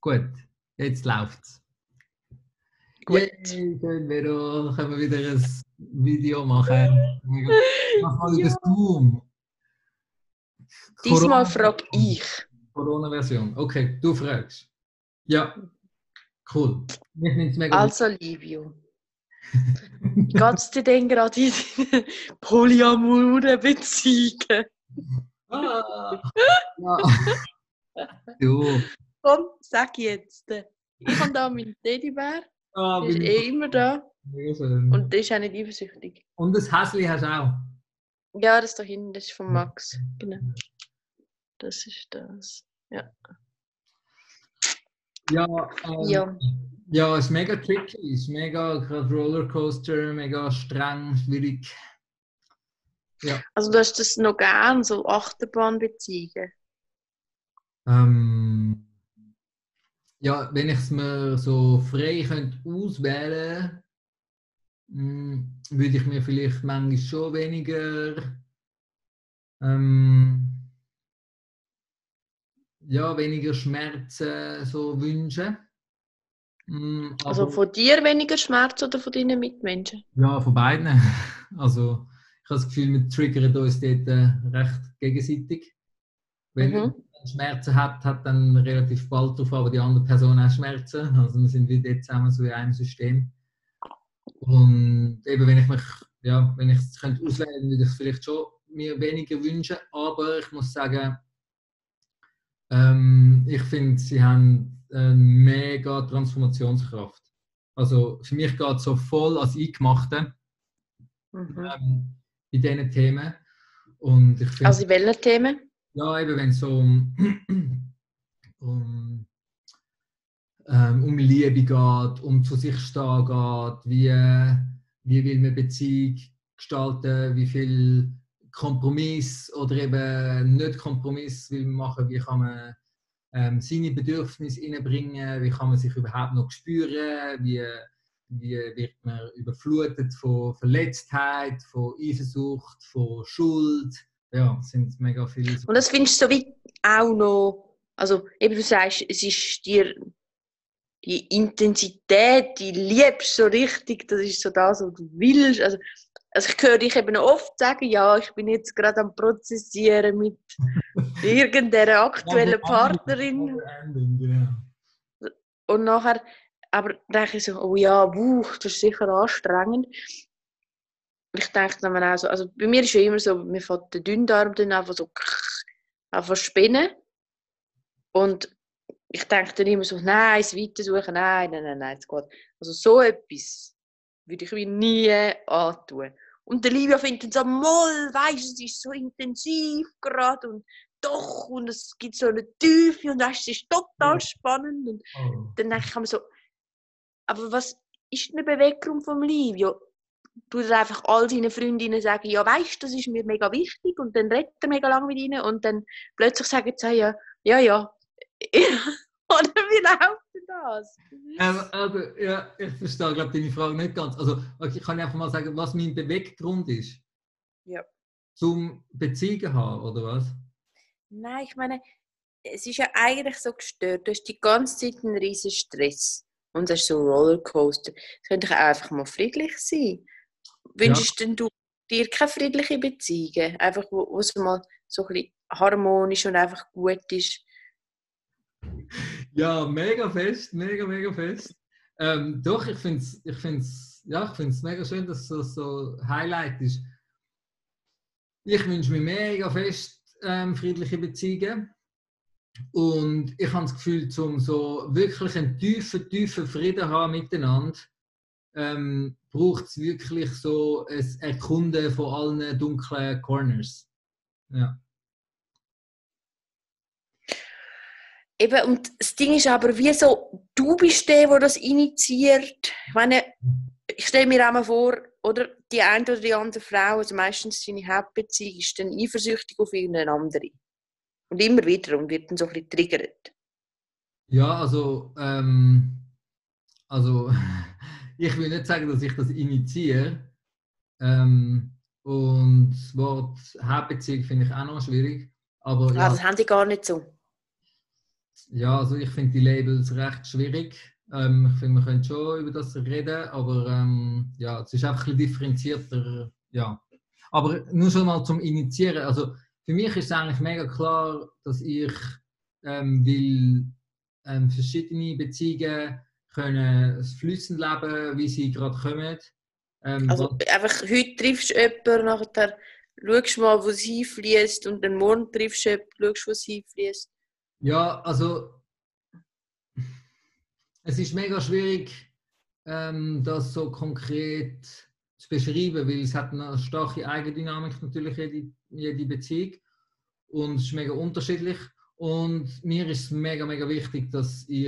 Gut, jetzt läuft's. Gut. Yay, schön, Vero. Können wir wieder ein Video machen? Mach mal über Ja. Zoom. Diesmal frage Corona-Version. ich. Corona-Version. Okay, du fragst. Ja, cool. Mich nimmt es mega Also, Livio, wie geht's dir denn gerade in deinen polyamoren Beziehungen? Ah, ja. Du. Komm, sag jetzt. Ich habe da meinen Teddybär. Der ist Bin ich immer da. mega schön. Und der ist auch nicht eifersüchtig. Und das Häschen hast du auch. Ja, das da hinten, das ist von Max. Genau. Das ist das. Ja. Ja, Ja. ja, es ist mega tricky, es ist mega gerade Rollercoaster, mega streng, schwierig. Ja. Also, du hast das noch gern, so Achterbahnbeziehungen. Ja, wenn ich es mir so frei könnte auswählen, würde ich mir vielleicht manchmal schon weniger, ja, weniger Schmerzen so wünschen. Also Aber von dir weniger Schmerz oder von deinen Mitmenschen? ja, von beiden. Also ich habe das Gefühl, wir triggern uns dort recht gegenseitig. Wenn jemand Mhm. Schmerzen hat, hat dann relativ bald darauf aber die andere Person auch Schmerzen. Also wir sind wieder zusammen so in einem System. Und eben, wenn ich es könnte auswählen, würde ich es vielleicht schon mir weniger wünschen. Aber ich muss sagen, ich finde, sie haben eine mega Transformationskraft. Also für mich geht es so voll als Eingemachte Mhm. in diesen Themen. Und ich finde, Also in welchen Themen? ja, eben wenn es so um, um Liebe geht, um zu sich stehen geht, wie will man Beziehung gestalten, wie viel Kompromiss oder eben nicht Kompromiss will man machen, wie kann man seine Bedürfnisse reinbringen, wie kann man sich überhaupt noch spüren, wie wird man überflutet von Verletztheit, von Eifersucht, von Schuld. Ja, es sind mega viele. Und das findest du so wie auch noch, also eben du sagst, es ist dir die Intensität, die liebst so richtig, das ist so das, was du willst. Also ich höre dich eben oft sagen, ja, ich bin jetzt gerade am Prozessieren mit irgendeiner aktuellen Partnerin. Genau. Und nachher, aber denke ich so, oh ja, das ist sicher anstrengend. Ich denke dann auch so, also bei mir ist ja immer so, mir fällt der Dünndarm dann einfach so einfach spinnen. Und ich denke dann immer so, nein, es weitersuchen, nein, es geht. Also so etwas würde ich mir nie antun. Und der Livia findet dann so, moll, weisst, es ist so intensiv gerade und doch, und es gibt so eine Tiefe und weißt, es ist total spannend. Und Oh. dann denke ich mir so, aber was ist der Beweggrund vom Livio? Tut er einfach all seinen Freundinnen sagen, ja, weißt, das ist mir mega wichtig, und dann redet er mega lange mit ihnen und dann plötzlich sagen sie, ja. Oder wie läuft denn das? Also, ja, ich verstehe, glaube deine Frage nicht ganz. Also, okay, ich kann einfach mal sagen, was mein Beweggrund ist, Ja. zum Beziehungen haben, oder was? Nein, ich meine, es ist ja eigentlich so gestört. Du hast die ganze Zeit einen riesen Stress. Und es ist so ein Rollercoaster. Es könnte auch einfach mal friedlich sein. Ja, Wünschst denn du dir keine friedliche Beziehungen? Einfach, wo es mal so ein bisschen harmonisch und einfach gut ist. ja, mega fest, mega fest. Doch, ich find's mega schön, dass das so Highlight ist. Ich wünsche mir mega fest friedliche Beziehungen. Und ich habe das Gefühl, um so wirklich einen tiefen Frieden haben miteinander, braucht es wirklich so ein Erkunden von allen dunklen Corners. Ja. Eben, und das Ding ist aber, wie so, du bist der das initiiert. Ich meine, ich stelle mir auch mal vor, oder die eine oder die andere Frau, also meistens seine Hauptbeziehung, ist dann eifersüchtig auf irgendeine andere. Und immer wieder und wird dann so ein bisschen triggert. Ja, also ich will nicht sagen, dass ich das initiiere. Und das Wort Hauptbeziehung finde ich auch noch schwierig. Aber Ah, ja, das haben die gar nicht so. Ja, also ich finde die Labels recht schwierig. Ich finde, wir können schon über das reden, aber ja, es ist einfach ein bisschen differenzierter. Ja. Aber nur schon mal zum Initiieren. Also für mich ist es eigentlich mega klar, dass ich will verschiedene Beziehungen können fließend leben, wie sie gerade kommen. Also einfach, heute triffst du jemanden, nachher schaust du mal, wo sie hinfließt und dann morgen triffst du jemanden, schaust, wo sie hinfließt. ja, also es ist mega schwierig, das so konkret zu beschreiben, weil es hat eine starke Eigendynamik natürlich jede Beziehung und es ist mega unterschiedlich und mir ist es mega, mega wichtig, dass ich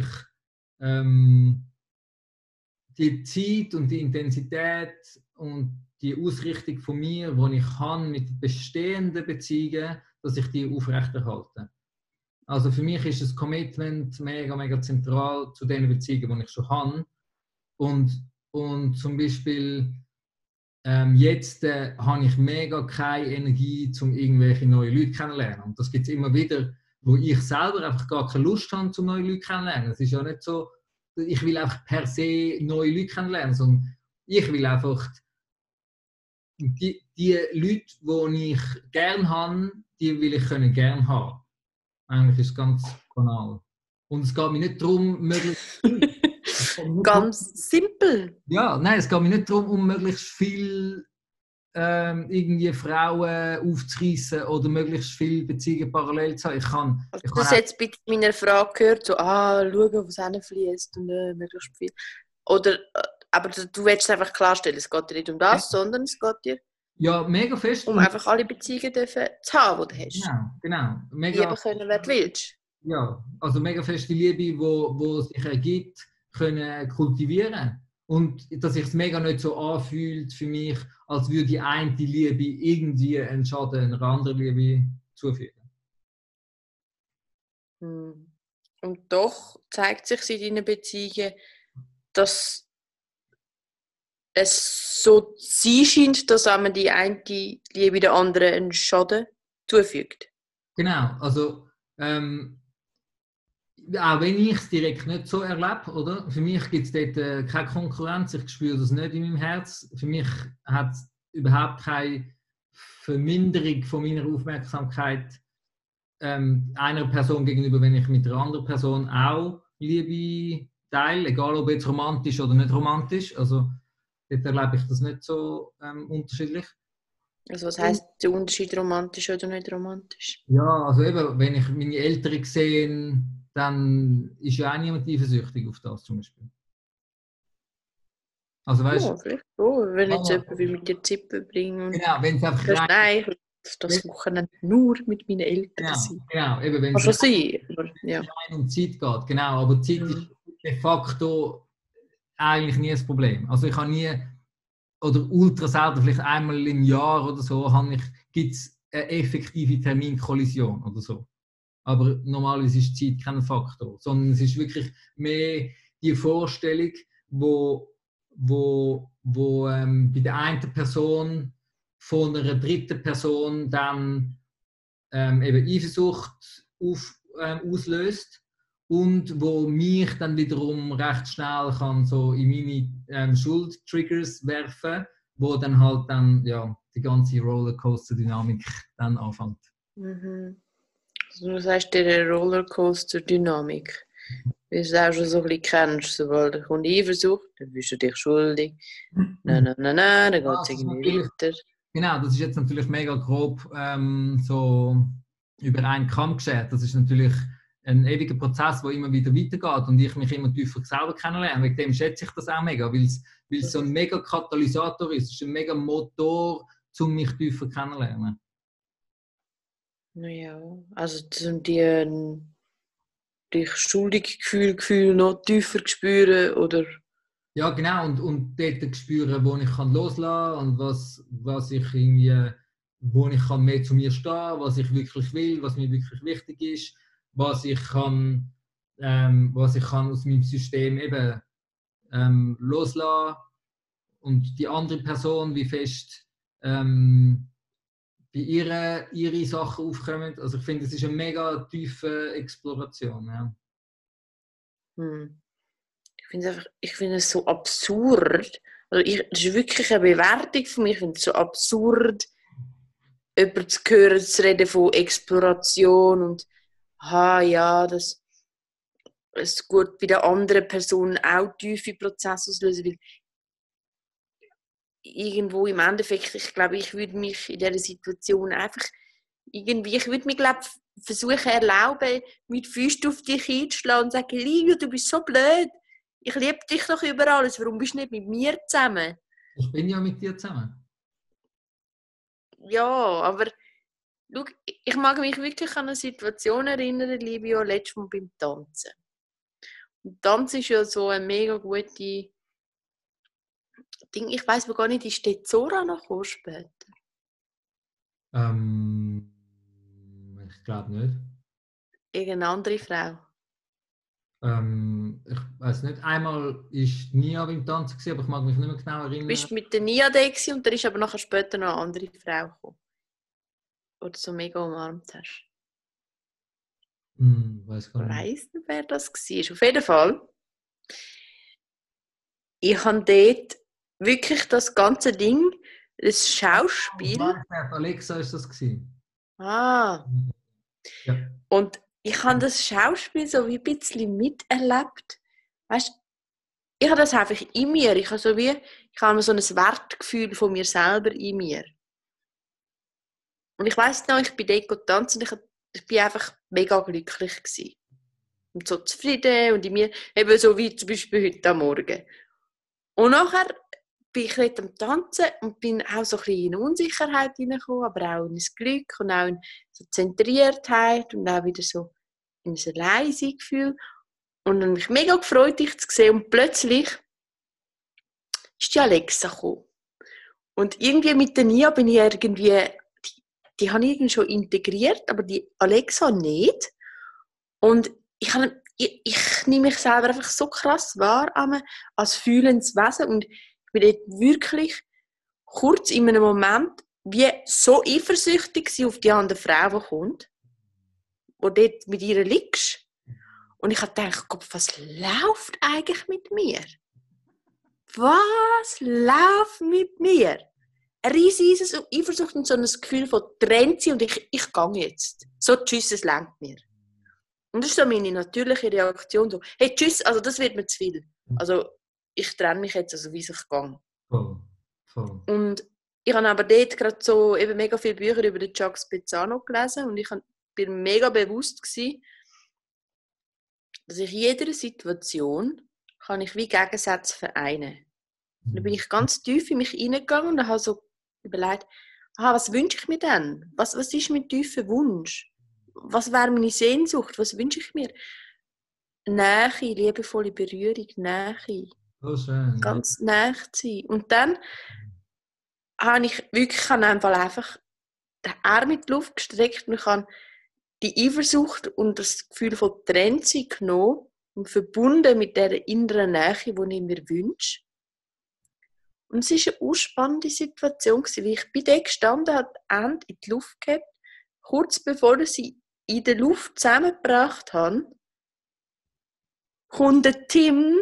die Zeit und die Intensität und die Ausrichtung von mir, die ich habe mit bestehenden Beziehungen, dass ich die aufrechterhalte. Also für mich ist das Commitment mega, mega zentral zu den Beziehungen, die ich schon habe. Und zum Beispiel jetzt habe ich mega keine Energie, um irgendwelche neue Leute kennenzulernen. Und das gibt es immer wieder, wo ich selber einfach gar keine Lust habe, um neue Leute kennenzulernen. Es ist ja nicht so, ich will einfach per se neue Leute kennenlernen, sondern ich will einfach die Leute, die ich gerne habe, die will ich gerne haben. Eigentlich ist es ganz banal. Und es geht mir nicht darum, möglichst Ganz simpel. Ja, nein, es geht mir nicht darum, um möglichst viel irgendwie Frauen aufzureissen oder möglichst viele Beziehungen parallel zu haben. Also das jetzt bei meiner Frage gehört, so, schauen, wo es hinfließt und möglichst viel. Oder, aber du willst einfach klarstellen, es geht dir nicht um das, sondern es geht dir ja, mega fest um einfach alle Beziehungen zu haben, die du hast. Genau. Mega, lieben können, wer du willst. Ja, also mega feste Liebe, wo sich ergibt, können kultivieren. Und dass sich es mega nicht so anfühlt für mich, als würde die eine Liebe irgendwie einen Schaden einer anderen Liebe zufügen. Und doch zeigt sich in deinen Beziehungen, dass es so sein scheint, dass einem die eine Liebe der anderen einen Schaden zufügt. Genau, also auch wenn ich es direkt nicht so erlebe, oder? Für mich gibt es dort keine Konkurrenz, ich spüre das nicht in meinem Herz. Für mich hat es überhaupt keine Verminderung von meiner Aufmerksamkeit einer Person gegenüber, wenn ich mit einer anderen Person auch Liebe teile, egal ob jetzt romantisch oder nicht romantisch. Also dort erlebe ich das nicht so unterschiedlich. Also was heisst der Unterschied romantisch oder nicht romantisch? Ja, also eben, wenn ich meine Eltern sehe, dann ist ja auch niemand eifersüchtig auf das zum Beispiel. Also weißt ja, vielleicht so, wenn jetzt jemand will mit dir Zeit verbringen. Genau, wenn es einfach rein... Nein, ich will das Wochenende nur mit meinen Eltern sein. Genau, eben wenn es rein um Zeit geht, genau, aber Zeit ist de facto eigentlich nie das Problem. Also ich habe nie, oder ultra selten, vielleicht einmal im Jahr oder so, gibt es eine effektive Terminkollision oder so. Aber normalerweise ist Zeit kein Faktor, sondern es ist wirklich mehr die Vorstellung, wo bei der einen Person von einer dritten Person dann eben Eifersucht auslöst und wo mich dann wiederum recht schnell kann so in meine Schuldtriggers werfen, wo dann halt dann ja die ganze Rollercoaster-Dynamik dann anfängt. Mhm. Also du sagst dir Rollercoaster-Dynamik. Wie du es auch schon so ein bisschen kennst, sobald du kommt Eifersucht, dann bist du dich schuldig. Nein, dann geht es irgendwie weiter. Genau, das ist jetzt natürlich mega grob so über einen Kamm geschert. Das ist natürlich ein ewiger Prozess, der immer wieder weitergeht und ich mich immer tiefer selber kennenlerne. Wegen dem schätze ich das auch mega, weil es so ein mega Katalysator ist. Es ist ein mega Motor, um mich tiefer kennenzulernen. Naja, also dich schuldig Gefühl noch tiefer spüren, oder? Ja, genau. Und dort spüren, wo ich loslassen kann und was ich irgendwie, wo ich kann mehr zu mir stehen kann, was ich wirklich will, was mir wirklich wichtig ist, was ich kann aus meinem System eben loslassen und die andere Person, wie fest bei ihre Sachen aufkommen. Also ich finde, es ist eine mega tiefe Exploration. Ja. Ich finde es so absurd. Also das ist wirklich eine Bewertung von mir. Ich finde es so absurd, jemanden zu hören, zu reden von Exploration und ja, dass es gut bei der anderen Person auch tiefe Prozesse auslösen, weil irgendwo im Endeffekt, ich glaube, ich würde mich in dieser Situation einfach ich würde mir, glaube versuchen erlauben, mit Füßen auf dich einzuschlagen und sagen, Livio, du bist so blöd, ich liebe dich doch über alles, warum bist du nicht mit mir zusammen? Ich bin ja mit dir zusammen. Ja, aber schau, ich mag mich wirklich an eine Situation erinnern, Livio, letztes Mal beim Tanzen. Und Tanzen ist ja so eine mega gute Ding. Ich weiss gar nicht, ist die Zora noch gekommen später? Ich glaube nicht. Irgendeine andere Frau. Ich weiß nicht, einmal ist Nia beim Tanzen gewesen, aber ich mag mich nicht mehr genau Du erinnern. bist mit der Nia da und dann ist aber nachher später noch eine andere Frau gekommen. Oder so mega umarmt hast. Weiß Ich gar nicht. weiss nicht, wer das war. Auf jeden Fall. Ich habe dort wirklich das ganze Ding, das Schauspiel. Alexa ist das gewesen. Ja. Und ich habe das Schauspiel so wie ein bisschen miterlebt. Weißt, ich habe das einfach in mir. Ich habe so ein Wertgefühl von mir selber in mir. Und ich weiss noch, ich bin dort tanzen und ich bin einfach mega glücklich gewesen. Und so zufrieden und in mir, eben so wie zum Beispiel heute am Morgen. Und nachher bin ich dort am Tanzen und bin auch so ein bisschen in eine Unsicherheit hineingekommen, aber auch in ein Glück und auch in so Zentriertheit und auch wieder so in ein leise Gefühl. Und dann habe ich mich mega gefreut, dich zu sehen. Und plötzlich ist die Alexa gekommen. Und irgendwie mit der Nia bin ich irgendwie, die habe ich irgendwie schon integriert, aber die Alexa nicht. Und ich nehme mich selber einfach so krass wahr als fühlendes Wesen. Und ich bin dort wirklich kurz in einem Moment wie so eifersüchtig auf die andere Frau, die kommt, wo dort mit ihr liegst. Und ich habe gedacht, Gott, was läuft eigentlich mit mir? Was läuft mit mir? Eine riesige Eifersucht und so ein Gefühl von Trennt und ich gehe jetzt. So, tschüss, es reicht mir. Und das ist so meine natürliche Reaktion. So, hey, tschüss, also das wird mir zu viel. Also ich trenne mich jetzt, also wie ich gehe. Voll. Und ich habe aber dort gerade so eben mega viele Bücher über den Jacques Spezzano gelesen und ich bin mega bewusst gewesen, dass ich in jeder Situation kann ich wie Gegensätze vereinen. Und dann bin ich ganz tief in mich hineingegangen und habe so überlegt, was wünsche ich mir denn? Was ist mein tiefer Wunsch? Was wäre meine Sehnsucht? Was wünsche ich mir? Nähe, liebevolle Berührung, Nähe. So schön. Ganz nahe zu sein. Und dann habe ich wirklich einfach den Arm in die Luft gestreckt und ich habe die Eifersucht und das Gefühl von Trennung genommen und verbunden mit dieser inneren Nähe, die ich mir wünsche. Und es war eine spannende Situation, weil ich bei der gestanden habe, die Hände in die Luft gehabt, kurz bevor ich sie in der Luft zusammengebracht habe, kommt der Tim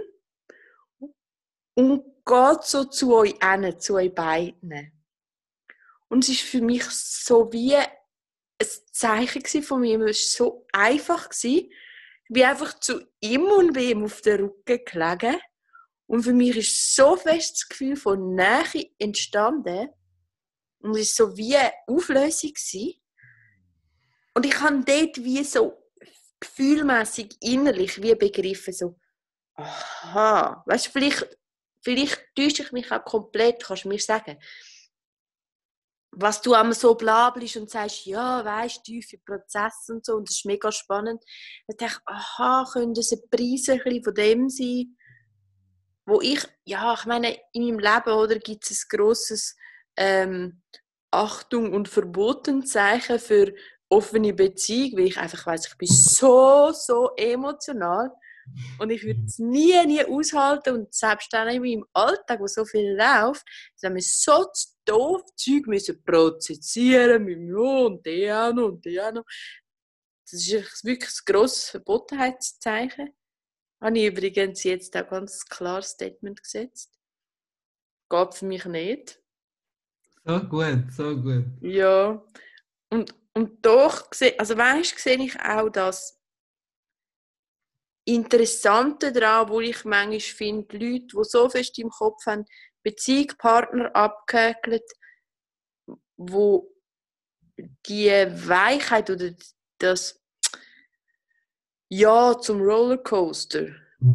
und geht so zu euch hin, zu euch beiden. Und es war für mich so wie ein Zeichen von mir. Es war so einfach. Ich bin einfach zu ihm und bin ihm auf den Rücken gelegen. Und für mich ist so fest das Gefühl von Nähe entstanden. Und es war so wie eine Auflösung. Und ich habe dort wie so gefühlmässig innerlich wie begriffen, so, aha, weißt du, vielleicht täusche ich mich auch komplett, kannst du mir sagen, was du einmal so blabelst und sagst, ja, weißt du, tiefe Prozesse und so, und das ist mega spannend. Dann dachte ich, aha, könnte es ein Preis ein bisschen von dem sein, wo ich meine, in meinem Leben, oder, gibt es ein grosses Achtung und Verbotenzeichen für offene Beziehung, weil ich einfach weiss, ich bin so emotional Und ich würde es nie aushalten. Und selbst dann in meinem Alltag, wo so viel läuft, haben wir so doof Zeug müssen prozessieren mit mir und der auch noch und der auch noch. Das ist wirklich ein grosses Verbotenheitszeichen. Habe ich übrigens jetzt auch ein ganz klares Statement gesetzt. Geht für mich nicht. So gut, so gut. Ja. Und doch, sehe ich auch das Interessante daran, wo ich manchmal finde, Leute, die so fest im Kopf haben, Beziehungspartner abgehäkelt, wo die Weichheit oder das Ja zum Rollercoaster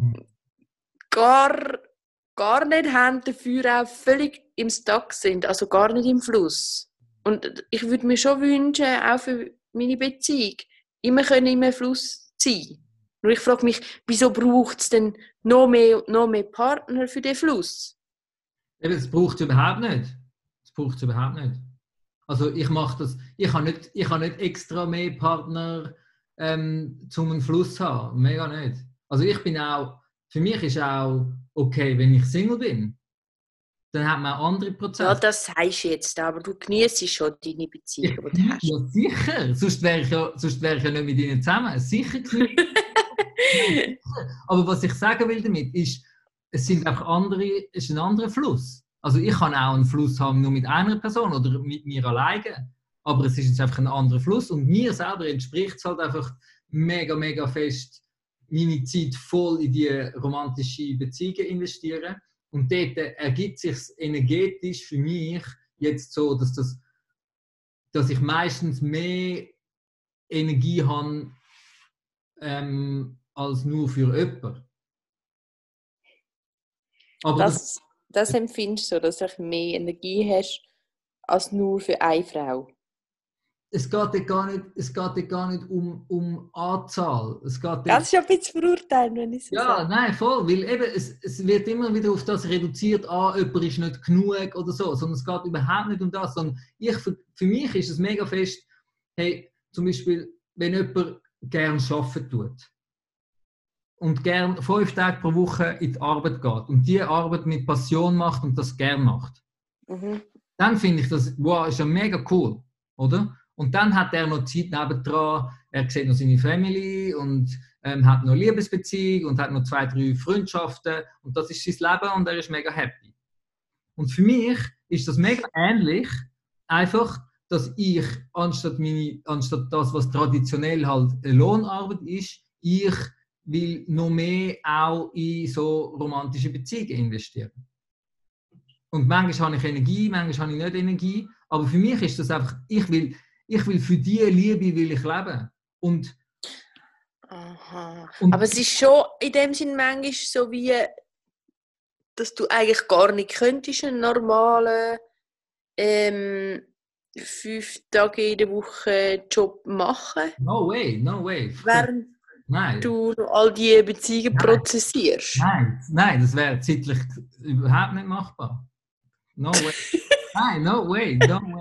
gar nicht haben, dafür auch völlig im Stuck sind, also gar nicht im Fluss. Und ich würde mir schon wünschen, auch für meine Beziehung, immer können im Fluss sein. Nur ich frage mich, wieso braucht es denn noch mehr Partner für den Fluss? Eben, es braucht es überhaupt nicht. Es braucht es überhaupt nicht. Also ich mache das, ich habe nicht extra mehr Partner zum einen Fluss zu haben. Mega nicht. Also ich bin auch, für mich ist auch okay, wenn ich Single bin. Dann hat man andere Ja, Prozesse. das sagst du jetzt, aber du genießt schon deine Beziehung, die du hast. Ja, sicher. Sonst wär ich ja nicht mit ihnen zusammen. Sicher genieße ich. Nein, sicher. Aber was ich sagen will damit ist, es ist ein anderer Fluss. Also ich kann auch einen Fluss haben nur mit einer Person oder mit mir alleine. Aber es ist jetzt einfach ein anderer Fluss und mir selber entspricht es halt einfach mega, mega fest, meine Zeit voll in die romantische Beziehungen investieren. Und dort ergibt sich energetisch für mich jetzt so, dass ich meistens mehr Energie habe als nur für jemanden. Aber Das empfindest du, dass du mehr Energie hast als nur für eine Frau? es geht ja gar nicht um Anzahl. Das ist ja ein bisschen verurteilen, wenn ich so Ja, sage. nein, voll. Weil eben, es wird immer wieder auf das reduziert, jemand ist nicht genug oder so. Sondern es geht überhaupt nicht um das. Sondern für mich ist es mega fest, hey, zum Beispiel, wenn jemand gerne arbeiten tut und gerne 5 Tage pro Woche in die Arbeit geht und die Arbeit mit Passion macht und das gerne macht, dann finde ich das, wow, ist ja mega cool, oder? Und dann hat er noch Zeit nebendran, er sieht noch seine Family und hat noch Liebesbeziehung und hat noch 2, 3 Freundschaften und das ist sein Leben und er ist mega happy. Und für mich ist das mega ähnlich, einfach, dass ich, anstatt das, was traditionell halt eine Lohnarbeit ist, ich will noch mehr auch in so romantische Beziehungen investieren. Und manchmal habe ich Energie, manchmal habe ich nicht Energie. Aber für mich ist das einfach, ich will für diese Liebe will ich leben. Und Aha. Aber es ist schon in dem Sinn manchmal so wie, dass du eigentlich gar nicht könntest einen normalen 5 Tage in der Woche Job machen, no way. während Nein. du all diese Beziehungen prozessierst. Nein, das wäre zeitlich überhaupt nicht machbar. No way. Nein, no way.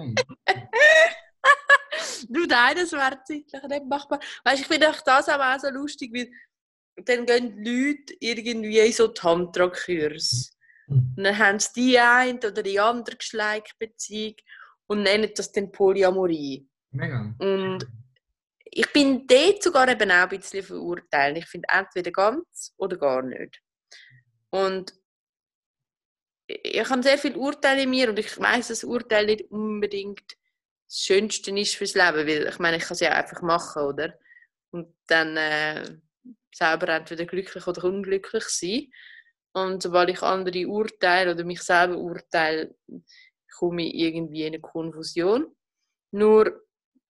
Nein, das wäre zeitlich nicht machbar. Weißt, ich finde das aber auch so lustig, weil dann gehen die Leute irgendwie in so Tantra-Kurs. Und dann haben sie die eine oder die andere Geschlechtbeziehung und nennen das dann Polyamorie. Mega. Und ich bin dort sogar eben auch ein bisschen verurteilt. Ich finde entweder ganz oder gar nicht. Und ich habe sehr viele Urteile in mir und ich weiss, dass Urteil nicht unbedingt das Schönste ist fürs Leben, weil ich meine, ich kann es ja einfach machen, oder? Und dann selber entweder glücklich oder unglücklich sein. Und sobald ich andere urteile oder mich selber urteile, komme ich irgendwie in eine Konfusion. Nur,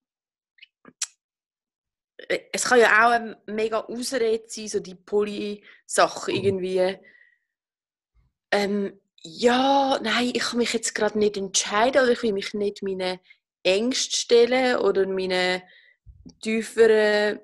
es kann ja auch eine mega Ausrede sein, so die Poly-Sache irgendwie. Ja, nein, ich kann mich jetzt gerade nicht entscheiden oder ich will mich nicht meinen Ängsten stellen oder meinen tieferen,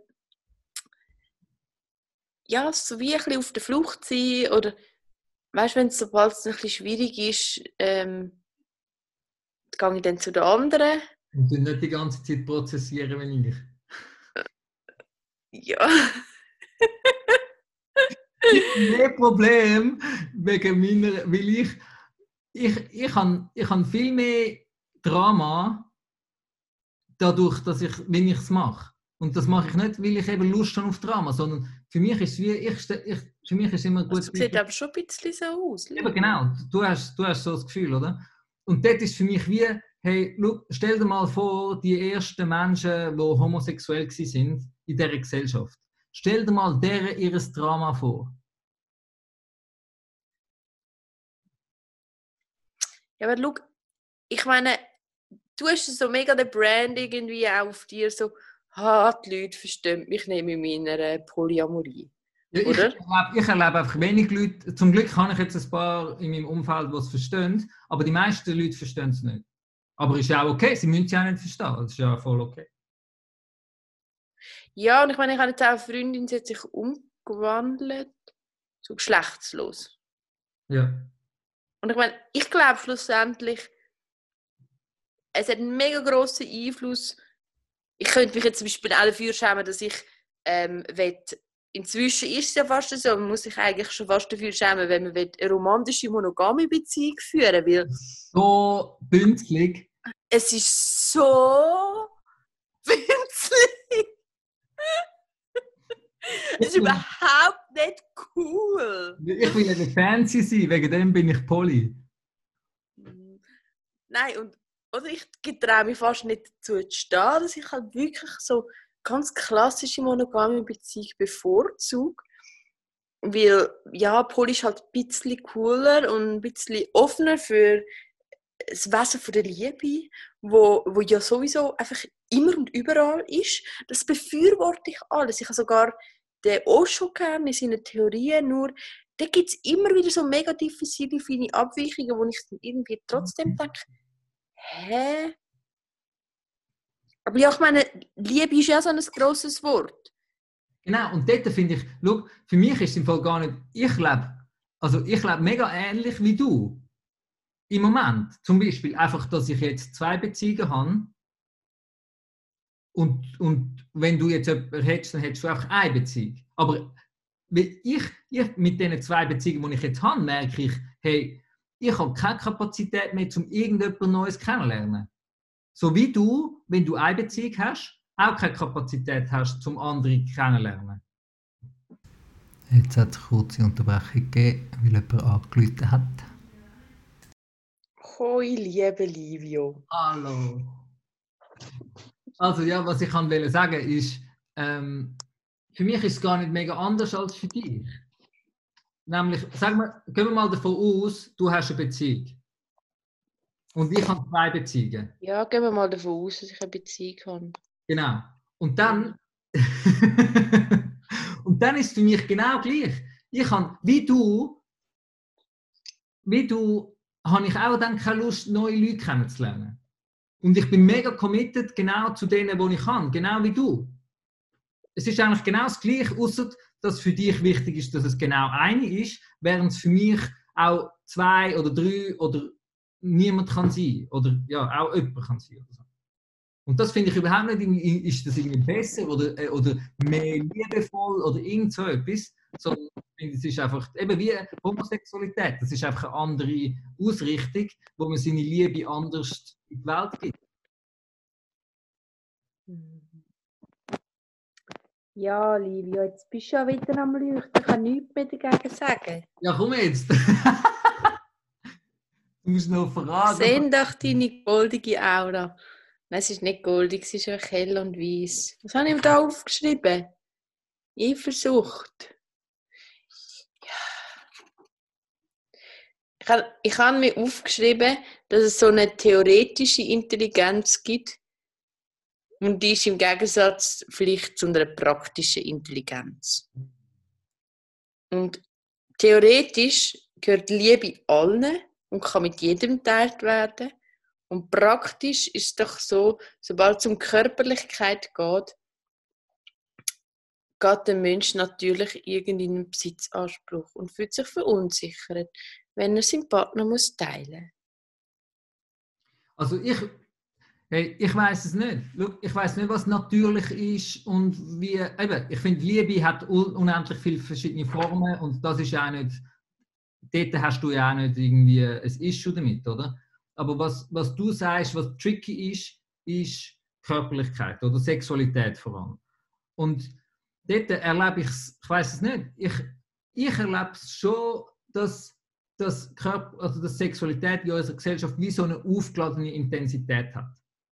ja, so wie ein bisschen auf der Flucht sein oder weißt du, wenn es sobald es ein bisschen schwierig ist, gehe ich dann zu den anderen. Und du nicht die ganze Zeit prozessieren, wenn ich. Ja. Ich habe mehr Probleme wegen meiner, weil ich habe viel mehr Drama dadurch, dass wenn ich es mache. Und das mache ich nicht, weil ich eben Lust habe auf Drama, sondern für mich ist es wie, für mich ist immer gut. Das sieht aber schon ein bisschen so aus. Eben genau, du hast so das Gefühl, oder? Und dort ist für mich wie, hey, stell dir mal vor, die ersten Menschen, die homosexuell sind in dieser Gesellschaft. Stell dir mal deren ihres Drama vor. Ja, aber schau, ich meine, du hast so mega den Brand irgendwie auch auf dir, so, die Leute verstehen mich nicht mit meiner Polyamorie. Ja, ich erlebe einfach wenig Leute. Zum Glück habe ich jetzt ein paar in meinem Umfeld, die es verstehen, aber die meisten Leute verstehen es nicht. Aber ist ja auch okay, sie müssen es ja auch nicht verstehen. Das ist ja voll okay. Ja, und ich meine, ich habe jetzt auch eine Freundin, sie hat sich umgewandelt, so geschlechtslos. Ja. Und ich meine, ich glaube schlussendlich, es hat einen mega grossen Einfluss. Ich könnte mich jetzt zum Beispiel auch dafür schämen, dass ich inzwischen ist es ja fast so, man muss sich eigentlich schon fast dafür schämen, wenn man eine romantische, monogame Beziehung führen will. So bünzlig. Es ist so bünzlig. Es ist überhaupt nicht cool. Ich will nicht fancy sein, wegen dem bin ich Poly. Nein, oder ich traue mich fast nicht dazu zu stehen, dass ich halt wirklich so ganz klassische monogame Beziehung bevorzuge. Weil, ja, Poly ist halt ein bisschen cooler und ein bisschen offener für das Wesen von der Liebe, wo ja sowieso einfach immer und überall ist. Das befürworte ich alles. Ich habe sogar den Osho gern in seinen Theorien, nur da gibt es immer wieder so mega diffizile, feine Abweichungen, wo ich dann irgendwie trotzdem denke, hä? Aber ja, ich meine, Liebe ist ja so ein grosses Wort. Genau, und dort finde ich, schau, für mich ist es im Fall gar nicht, ich lebe mega ähnlich wie du. Im Moment. Zum Beispiel einfach, dass ich jetzt 2 Beziehungen habe und wenn du jetzt jemanden hättest, dann hättest du einfach eine Beziehung. Aber ich mit diesen 2 Beziehungen, die ich jetzt habe, merke ich, hey, ich habe keine Kapazität mehr, um irgendjemand Neues kennenzulernen. So wie du, wenn du eine Beziehung hast, auch keine Kapazität hast, um andere kennenzulernen. Jetzt hat es eine kurze Unterbrechung gegeben, weil jemand angerufen hat. Hoi, liebe Livio. Hallo. Also ja, was ich wollte sagen ist, für mich ist es gar nicht mega anders als für dich. Nämlich, gehen wir mal davon aus, du hast eine Beziehung. Und ich habe 2 Beziehungen. Ja, gehen wir mal davon aus, dass ich eine Beziehung habe. Genau. Und dann und dann ist es für mich genau gleich. Ich habe, wie du, habe ich auch dann keine Lust, neue Leute kennenzulernen. Und ich bin mega committed genau zu denen, die ich kann, genau wie du. Es ist eigentlich genau das Gleiche, außer dass für dich wichtig ist, dass es genau eine ist, während es für mich auch 2 oder 3 oder niemand kann sein. Oder ja, auch jemand kann sein. Oder so. Und das finde ich überhaupt nicht, ist das irgendwie besser oder mehr liebevoll oder irgend so etwas, sondern ich finde, es ist einfach eben wie Homosexualität. Das ist einfach eine andere Ausrichtung, wo man seine Liebe anders in die Welt gibt. Ja, Livio, jetzt bist du ja wieder am Leuchten. Ich kann nichts mehr dagegen sagen. Ja, komm jetzt! Du musst noch fragen. Sehen doch deine goldige Aura. Nein, es ist nicht goldig, es ist einfach hell und weiß. Was habe ich da aufgeschrieben? Eifersucht. Ja. Ich habe mir aufgeschrieben, dass es so eine theoretische Intelligenz gibt. Und die ist im Gegensatz vielleicht zu einer praktischen Intelligenz. Und theoretisch gehört Liebe allen und kann mit jedem geteilt werden. Und praktisch ist es doch so, sobald es um Körperlichkeit geht der Mensch natürlich irgendeinen Besitzanspruch und fühlt sich verunsichert, wenn er seinen Partner teilen muss. Also Hey, ich weiß es nicht. Schau, ich weiß nicht, was natürlich ist und wie. Eben, ich finde, Liebe hat unendlich viele verschiedene Formen und das ist ja auch nicht. Dort hast du ja auch nicht irgendwie ein Issue damit, oder? Aber was du sagst, was tricky ist Körperlichkeit oder Sexualität vor allem. Und dort erlebe ich es, ich weiß es nicht, ich erlebe es schon, dass Sexualität in unserer Gesellschaft wie so eine aufgeladene Intensität hat.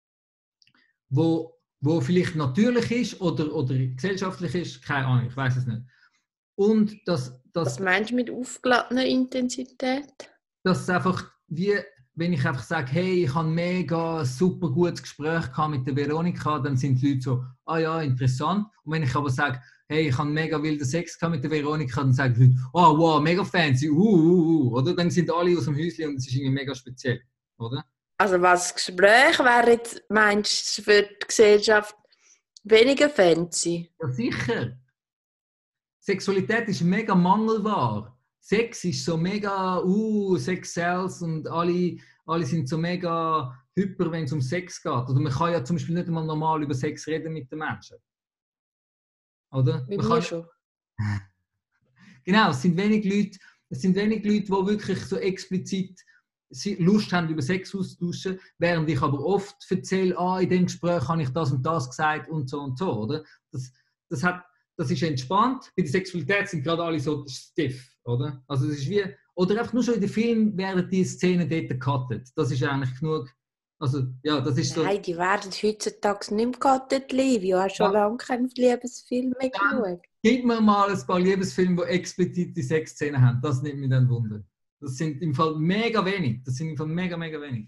Wo vielleicht natürlich ist oder gesellschaftlich ist, keine Ahnung, ich weiß es nicht. Und Was meinst du mit aufgeladener Intensität? dass es einfach wie, wenn ich einfach sage, hey, ich habe ein mega super gutes Gespräch mit der Veronika, dann sind die Leute so, ah ja, interessant. Und wenn ich aber sage, hey, ich habe mega wilden Sex mit der Veronika, dann sagen die Leute, oh wow, mega fancy, oder? Dann sind alle aus dem Häuschen und es ist irgendwie mega speziell, oder? Also was Gespräch wäre jetzt, meinst du, für die Gesellschaft weniger fancy? Ja, sicher. Sexualität ist mega mangelbar. Sex ist so mega, Sex sells und alle sind so mega hyper, wenn es um Sex geht. Oder man kann ja zum Beispiel nicht einmal normal über Sex reden mit den Menschen. Oder? Bei Man mir kann, schon. genau, es sind wenig Leute, die wirklich so explizit Lust haben, über Sex auszutauschen, während ich aber oft erzähle, in dem Gespräch habe ich das und das gesagt und so, oder? Das, hat, das ist entspannt. Bei der Sexualität sind gerade alle so stiff, oder? Also das ist wie, oder einfach nur schon in den Film werden die Szenen dort gecuttet. Das ist eigentlich genug. Also, ja, das ist so. Nein, die werden heutzutage nicht mehr gehatet, Livio. Du hast schon Ja, lange keinen Liebesfilm mehr dann geschaut. gib mir mal ein paar Liebesfilme, die explizit die Sexszenen haben. Das nimmt mich dann Wunder. Das sind im Fall mega wenig. Das sind im Fall mega, mega wenig.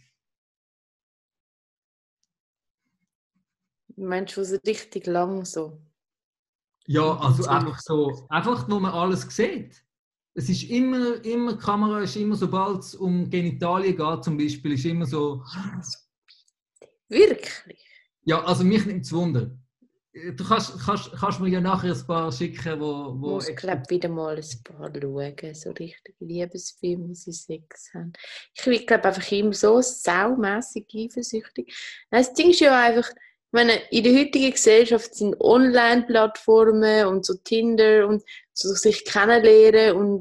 Meinst du, es ist richtig lang so? Ja, also einfach so, einfach wo man alles sieht. Es ist immer, die Kamera ist immer, sobald es um Genitalien geht, zum Beispiel, ist immer so. Wirklich? Ja, also mich nimmt es Wunder. Du kannst mir ja nachher ein paar schicken, Ich muss, glaube wieder mal ein paar schauen, so richtige Liebesfilme, wo sie Sex haben. Ich bin, glaube einfach immer so saumässig eifersüchtig. Das Ding ist ja einfach, ich meine, in der heutigen Gesellschaft sind Online-Plattformen und so Tinder und so sich kennenlernen und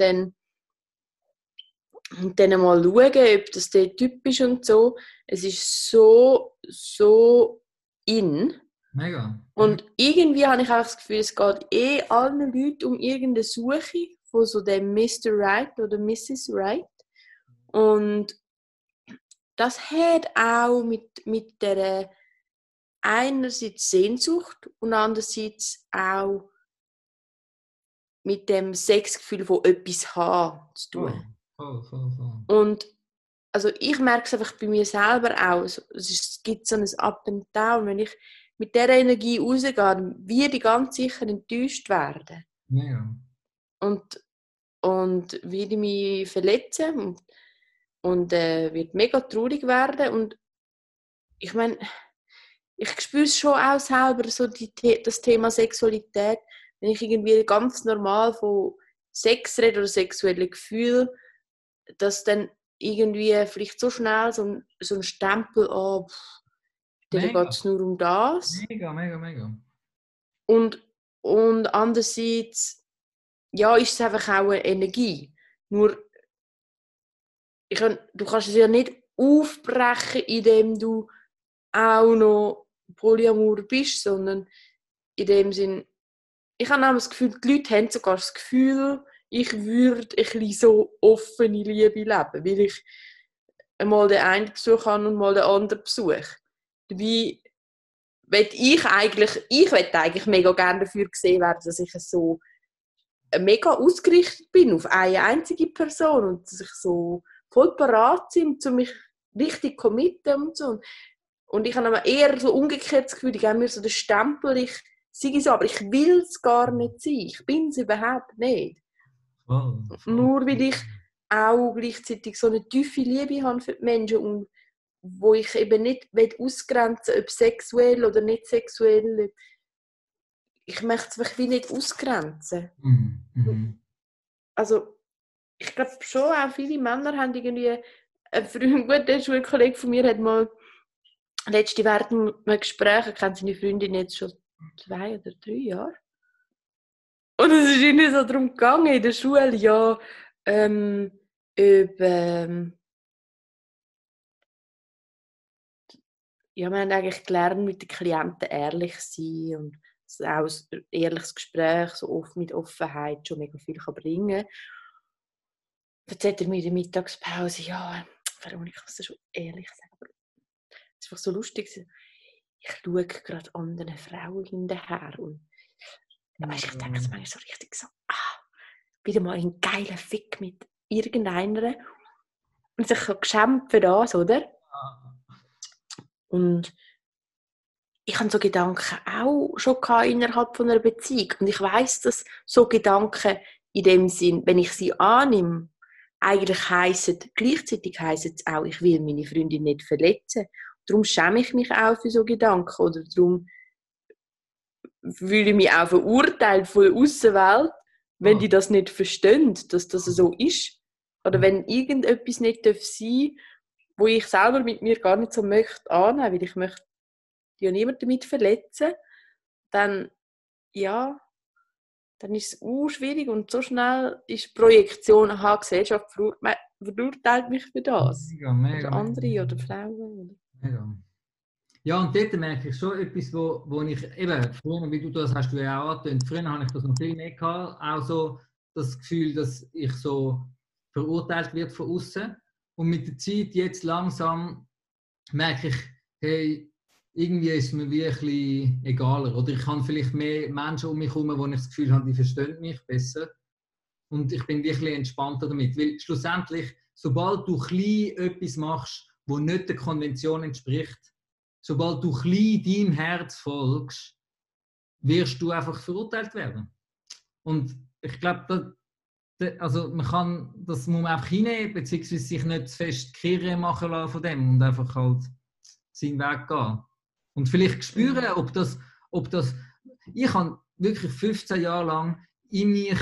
dann mal schauen, ob das der Typ ist und so. Es ist so in. Mega. Und irgendwie habe ich auch das Gefühl, es geht allen Leuten um irgendeine Suche von so dem Mr. Right oder Mrs. Right. Und das hat auch mit der einerseits Sehnsucht und andererseits auch mit dem Sexgefühl von etwas haben zu tun. Voll. Und also ich merke es einfach bei mir selber auch. Es gibt so ein Up and Down. Wenn ich mit dieser Energie rausgehe, dann werde ich ganz sicher enttäuscht werden. Mega. Und werde mich verletzen und wird mega traurig werden. Und ich meine, ich spüre es schon auch selber, so das Thema Sexualität. Wenn ich irgendwie ganz normal von Sex rede oder sexuellen Gefühlen, dass dann irgendwie vielleicht so schnell so ein Stempel an, dann geht es nur um das. Mega. Und andererseits, ja, ist es einfach auch eine Energie. Nur, du kannst es ja nicht aufbrechen, indem du auch noch Polyamor bist, sondern in dem Sinn, ich habe auch das Gefühl, die Leute haben sogar das Gefühl, ich würde ein bisschen so offene Liebe leben, weil ich einmal den einen Besuch habe und mal den anderen Besuch. Dabei will ich eigentlich mega gerne dafür gesehen werden, dass ich so mega ausgerichtet bin auf eine einzige Person und dass ich so voll parat bin, um mich richtig committen und so. Und ich habe aber eher so umgekehrt das Gefühl, ich gebe mir so den Stempel, ich sage so, aber ich will es gar nicht sein. Ich bin es überhaupt nicht. Voll. Nur weil ich auch gleichzeitig so eine tiefe Liebe habe für die Menschen und wo ich eben nicht ausgrenzen will, ob sexuell oder nicht sexuell. Ich möchte es wie nicht ausgrenzen. Mhm. Also, ich glaube schon, auch viele Männer haben irgendwie, ein guter Schulkollege von mir hat mal letzte während einem Gespräch, ich kenne seine Freundin jetzt schon 2 oder 3 Jahre. Und es ist ihnen so darum gegangen in der Schule, ja, ja, wir haben eigentlich gelernt, mit den Klienten ehrlich zu sein und auch ein ehrliches Gespräch so oft mit Offenheit schon mega viel bringen kann. Erzählt er mir in der Mittagspause, ja, Veronika, ich muss dir schon ehrlich sagen, aber es ist einfach so lustig. Ich schaue gerade anderen Frauen hinterher und weißt, ich denke es manchmal so richtig so, wieder mal einen geilen Fick mit irgendeiner und sich so geschämt für das, oder? Und ich habe so Gedanken auch schon innerhalb von einer Beziehung. Und ich weiss, dass so Gedanken in dem Sinn, wenn ich sie annehme, eigentlich gleichzeitig heissen es auch, ich will meine Freundin nicht verletzen. Darum schäme ich mich auch für so Gedanken. Oder darum fühle ich mich auch verurteilt von der Aussenwelt, wenn die das nicht verstehen, dass das so ist. Oder wenn irgendetwas nicht sein darf, wo ich selber mit mir gar nicht so möchte annehmen, weil ich möchte ja niemand damit verletzen, dann ist es schwierig und so schnell ist die Projektion, die Gesellschaft verurteilt mich für das. Mega, oder andere oder Frauen. Mega. Ja, und dort merke ich schon etwas, wo ich eben, früher, wie du das hast du ja auch angetönt, früher habe ich das noch viel mehr gehabt, auch so das Gefühl, dass ich so verurteilt wird von außen. Und mit der Zeit jetzt langsam merke ich, hey, irgendwie ist es mir wirklich egaler. Oder ich habe vielleicht mehr Menschen um mich herum, wo ich das Gefühl habe, die verstehen mich besser. Und ich bin wirklich entspannter damit. Weil schlussendlich, sobald du klein etwas machst, wo nicht der Konvention entspricht, sobald du klein deinem Herz folgst, wirst du einfach verurteilt werden. Und ich glaube, also das muss man einfach hinnehmen, beziehungsweise sich nicht zu fest Kirre machen lassen von dem und einfach halt seinen Weg gehen. Und vielleicht spüren, ob das ich habe wirklich 15 Jahre lang in mich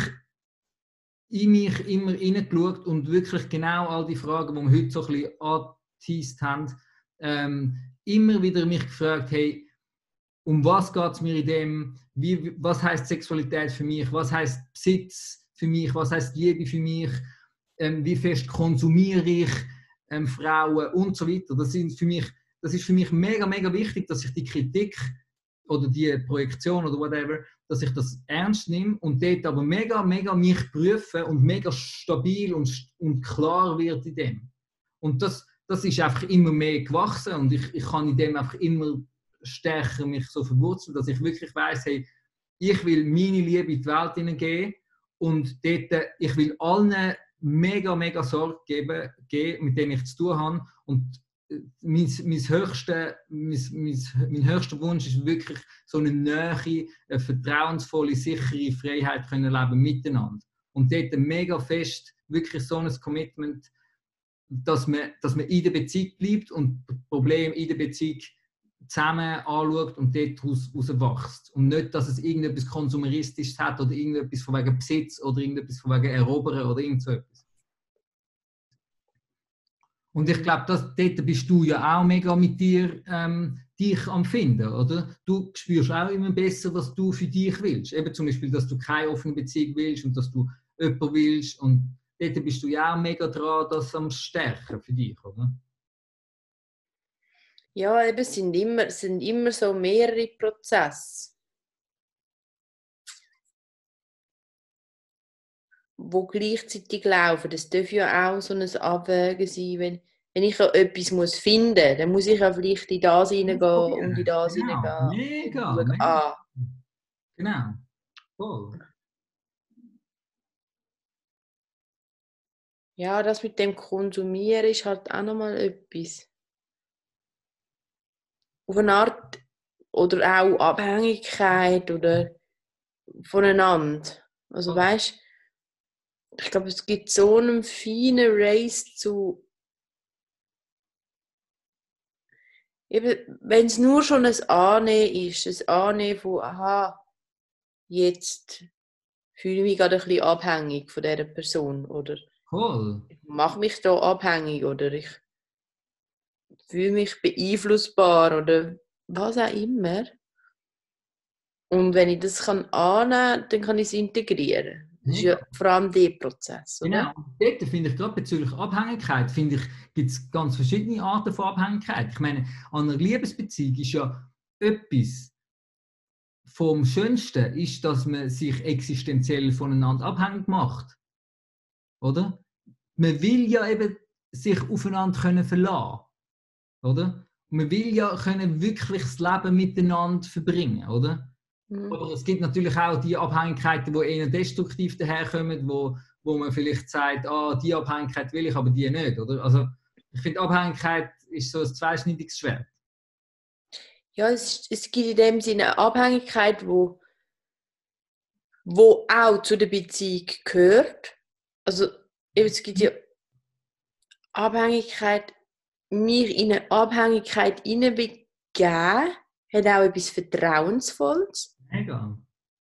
immer hineingeschaut und wirklich genau all die Fragen, die wir heute so ein bisschen angeteased haben, immer wieder mich gefragt, hey, um was geht es mir in dem, was heißt Sexualität für mich, was heißt Besitz für mich, was heißt Liebe für mich, wie fest konsumiere ich Frauen und so weiter. Das ist für mich mega, mega wichtig, dass ich die Kritik oder die Projektion oder whatever, dass ich das ernst nehme und dort aber mega, mega mich prüfe und mega stabil und klar wird in dem. Und das ist einfach immer mehr gewachsen und ich kann in dem einfach immer stärker mich so verwurzeln, dass ich wirklich weiss, hey, ich will meine Liebe in die Welt hineingeben und dort, ich will allen mega, mega Sorge geben, mit denen ich zu tun habe und mein höchster Wunsch ist wirklich so eine Nähe, eine vertrauensvolle, sichere Freiheit können leben miteinander. Und dort mega fest, wirklich so ein Commitment, dass man in der Beziehung bleibt und Probleme in der Beziehung zusammen anschaut und dort rauswächst. Und nicht, dass es irgendetwas Konsumeristisches hat oder irgendetwas von wegen Besitz oder irgendetwas von wegen Erobern oder irgend so etwas. Und ich glaube, dort bist du ja auch mega mit dir dich am Finden, oder? Du spürst auch immer besser, was du für dich willst. Eben zum Beispiel, dass du keine offene Beziehung willst und dass du jemanden willst. Und dort bist du ja auch mega dran, das am Stärken für dich, oder? Ja, eben, es sind immer so mehrere Prozesse, die gleichzeitig laufen. Das darf ja auch so ein Abwägen sein, wenn ich ja etwas finden muss, dann muss ich ja vielleicht in das hineingehen und in das hineingehen. Mega. Genau, voll. Ja, das mit dem Konsumieren ist halt auch nochmal etwas. Auf eine Art, oder auch Abhängigkeit oder voneinander. Also weißt, ich glaube, es gibt so einen feinen Race zu, eben, wenn es nur schon ein Annehmen ist, ein Annehmen von, aha, jetzt fühle ich mich gerade ein bisschen abhängig von dieser Person oder Cool. ich mache mich da abhängig oder ich fühle mich beeinflussbar oder was auch immer. Und wenn ich das annehmen kann, dann kann ich es integrieren. Das ist ja vor allem der Prozess, oder? Genau. Dort finde ich gerade bezüglich Abhängigkeit, gibt es ganz verschiedene Arten von Abhängigkeit. Ich meine, an einer Liebesbeziehung ist ja etwas vom Schönsten, ist, dass man sich existenziell voneinander abhängig macht. Oder? Man will ja eben sich aufeinander können verlassen. Oder? Man will ja können wirklich das Leben miteinander verbringen, oder? Aber es gibt natürlich auch die Abhängigkeiten, die eher destruktiv daherkommen, wo man vielleicht sagt, die Abhängigkeit will ich, aber die nicht. Oder? Also, ich finde, Abhängigkeit ist so ein zweischneidiges Schwert. Ja, es gibt in dem Sinne eine Abhängigkeit, wo auch zu der Beziehung gehört. Also es gibt ja Abhängigkeit, mich in eine Abhängigkeit hineinbegeben, hat auch etwas Vertrauensvolles. Mega.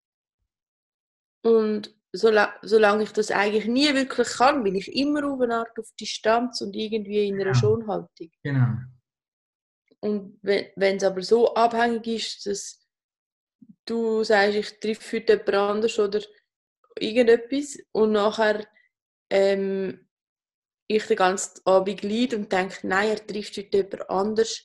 Und solange ich das eigentlich nie wirklich kann, bin ich immer auf eine Art auf Distanz und irgendwie in einer Schonhaltung. Genau. Und wenn es aber so abhängig ist, dass du sagst, ich treffe heute jemand anders oder irgendetwas und nachher ich den ganzen Abend leide und denke, nein, er trifft heute jemand anders,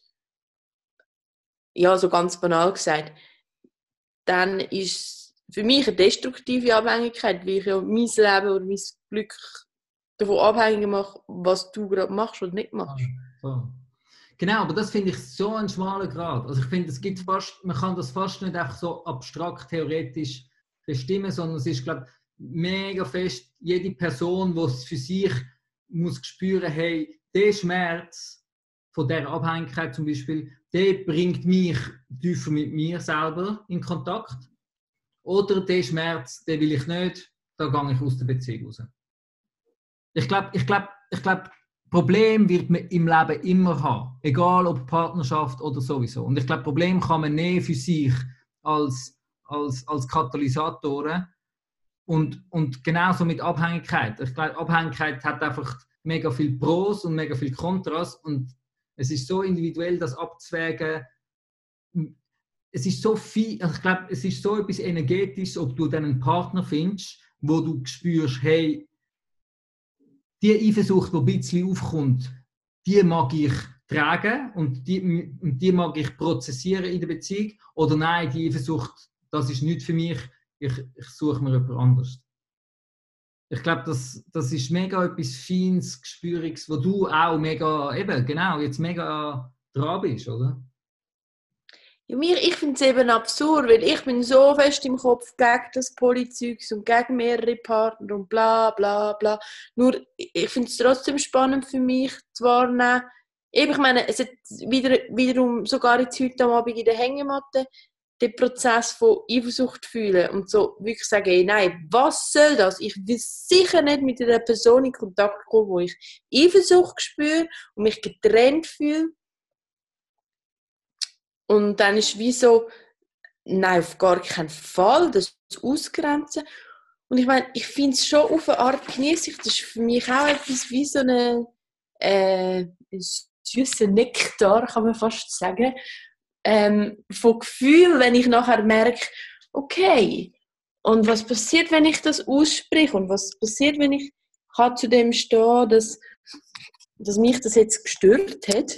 ja, so ganz banal gesagt, dann ist es für mich eine destruktive Abhängigkeit, weil ich ja mein Leben oder mein Glück davon abhängig mache, was du gerade machst oder nicht machst. So. Genau, aber das finde ich so ein schmaler Grad. Also ich finde, man kann das fast nicht einfach so abstrakt theoretisch bestimmen, sondern es ist, glaube ich, mega fest, jede Person, die es für sich muss spüren, hey, der Schmerz von dieser Abhängigkeit zum Beispiel, der bringt mich tiefer mit mir selber in Kontakt. Oder der Schmerz, den will ich nicht, da gehe ich aus der Beziehung raus. Ich glaube, Problem wird man im Leben immer haben, egal ob Partnerschaft oder sowieso. Und ich glaube, Problem kann man nehmen für sich als Katalysatoren und genauso mit Abhängigkeit. Ich glaube, Abhängigkeit hat einfach mega viel Pros und mega viel Kontras und es ist so individuell, das abzuwägen. Es ist so viel, also ich glaube, es ist so etwas Energetisches, ob du dann einen Partner findest, wo du spürst, hey, die Eifersucht, die ein bisschen aufkommt, die mag ich tragen und die mag ich prozessieren in der Beziehung. Oder nein, die Eifersucht, das ist nicht für mich, ich suche mir jemand anderes. Ich glaube, das ist mega etwas Feines, Gespüriges, wo du auch mega, eben, genau, jetzt mega dran bist, oder? Ja, ich finde es eben absurd, weil ich bin so fest im Kopf gegen das Polizeigs und gegen mehrere Partner und bla bla bla. Nur, ich finde es trotzdem spannend für mich zu wahrnehmen. Eben, ich meine, es hat wiederum sogar jetzt heute am Abend in der Hängematte den Prozess von Eifersucht fühlen und so wirklich sagen, hey, nein, was soll das? Ich will sicher nicht mit einer Person in Kontakt kommen, wo ich Eifersucht spüre und mich getrennt fühle. Und dann ist wie so, nein, auf gar keinen Fall, das ausgrenzen. Und ich meine, ich finde es schon auf eine Art genieße ich. Das ist für mich auch etwas wie so ein süßer Nektar, kann man fast sagen, von Gefühl, wenn ich nachher merke, okay, und was passiert, wenn ich das ausspreche? Und was passiert, wenn ich kann zu dem stehen, dass mich das jetzt gestört hat?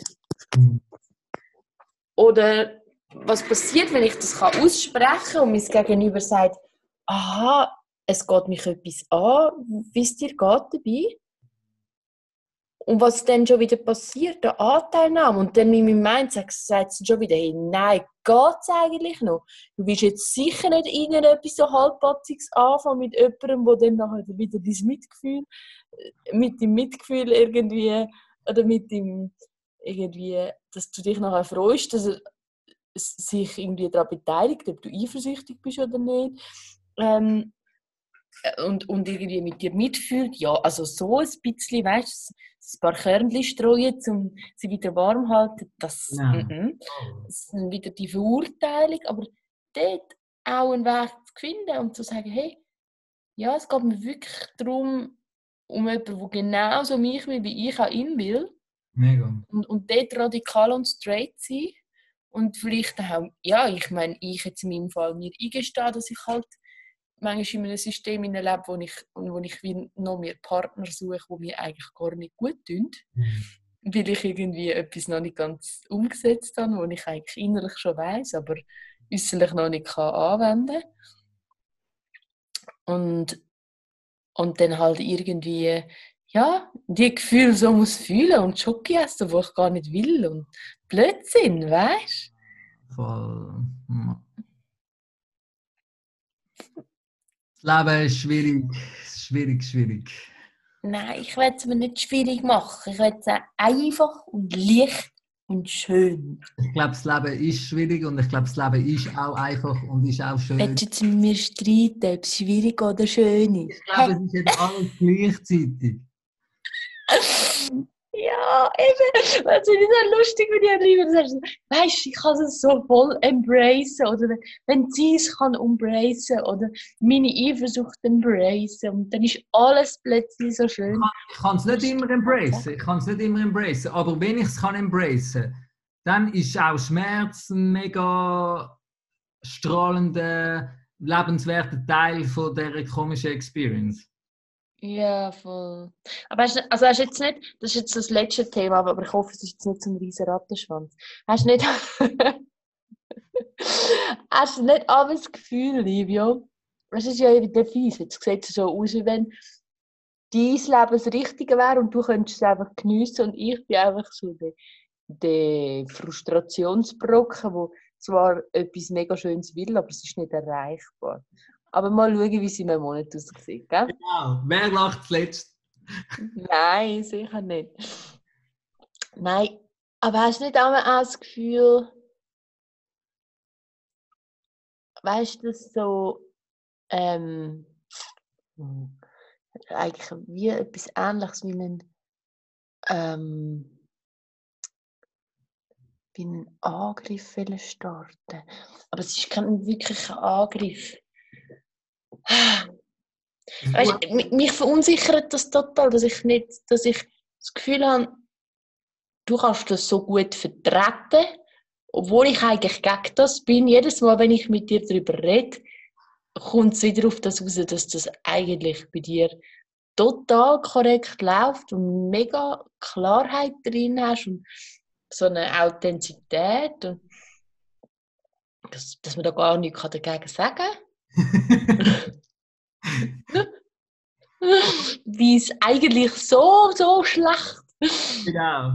Oder was passiert, wenn ich das aussprechen kann und mein Gegenüber sagt, aha, es geht mich etwas an, wie es dir geht dabei? Und was dann schon wieder passiert, der Anteilnahme. Und dann in meinem Mind sagt sie schon wieder, hey, nein, geht's eigentlich noch? Du willst jetzt sicher nicht irgendetwas so halbpatziges anfangen mit jemandem, der dann nachher wieder mit dem Mitgefühl irgendwie, oder mit dem irgendwie, dass du dich nachher freust, dass er sich irgendwie daran beteiligt, ob du eifersüchtig bist oder nicht. Und irgendwie mit dir mitfühlt. Ja, also so ein bisschen, weißt du, ein paar Körnchen streuen, um sie wieder warm zu halten, das ist wieder die Verurteilung, aber dort auch einen Weg zu finden und zu sagen, hey, ja, es geht mir wirklich darum, um jemanden, der genauso mich will, wie ich auch ihn will. Mega. Und dort radikal und straight sein. Und vielleicht auch, ja, ich meine, ich jetzt in meinem Fall mir eingestehe, dass ich halt manchmal in einem System lebe, wo ich wie noch mehr Partner suche, die mir eigentlich gar nicht gut tun. Weil ich irgendwie etwas noch nicht ganz umgesetzt habe, was ich eigentlich innerlich schon weiss, aber äußerlich noch nicht anwenden kann. Und dann halt irgendwie, ja, die Gefühle so muss fühlen und Schoki essen, wo ich gar nicht will und Blödsinn, weißt du? Voll. Das Leben ist schwierig. Nein, ich will es mir nicht schwierig machen. Ich will es einfach und leicht und schön. Ich glaube, das Leben ist schwierig und ich glaube, das Leben ist auch einfach und ist auch schön. Willst du jetzt mit mir streiten, ob es schwierig oder schön ist? Ich glaube, es ist nicht alles gleichzeitig. Ja, eben. Das finde ich so lustig, wenn ich lieber sagst, weißt du, ich kann es so voll embracen. Oder wenn sie es kann embracen oder meine Eifersucht embracen. Und dann ist alles plötzlich so schön. Ich kann es nicht immer embracen. Aber wenn ich es embracen kann, dann ist auch Schmerz ein mega strahlender, lebenswerter Teil von dieser komischen Experience. Ja, voll. Aber hast du jetzt nicht, das ist jetzt das letzte Thema, aber ich hoffe, es ist jetzt nicht so ein riesen Rattenschwanz. Hast du nicht, hast du nicht aber das Gefühl, Livio, es ist ja wieder fies, jetzt sieht es so aus, wie wenn dein Leben das Richtige wäre und du könntest es einfach geniessen und ich bin einfach so der Frustrationsbrocken, der zwar etwas mega Schönes will, aber es ist nicht erreichbar. Aber mal schauen, wie es in einem Monat aussieht, gell? Genau. Wer lacht zuletzt? Nein, sicher nicht. Nein, aber hast du nicht auch das Gefühl, weißt du, dass so eigentlich wie etwas Ähnliches wie einen Angriff starten. Aber es ist kein wirklicher Angriff. Weißt, mich verunsichert das total, dass ich das Gefühl habe, du kannst das so gut vertreten, obwohl ich eigentlich gegen das bin. Jedes Mal, wenn ich mit dir darüber rede, kommt es wieder auf das raus, dass das eigentlich bei dir total korrekt läuft und mega Klarheit drin hast und so eine Authentizität und dass man da gar nichts dagegen sagen kann. Wie es eigentlich so schlecht. Genau.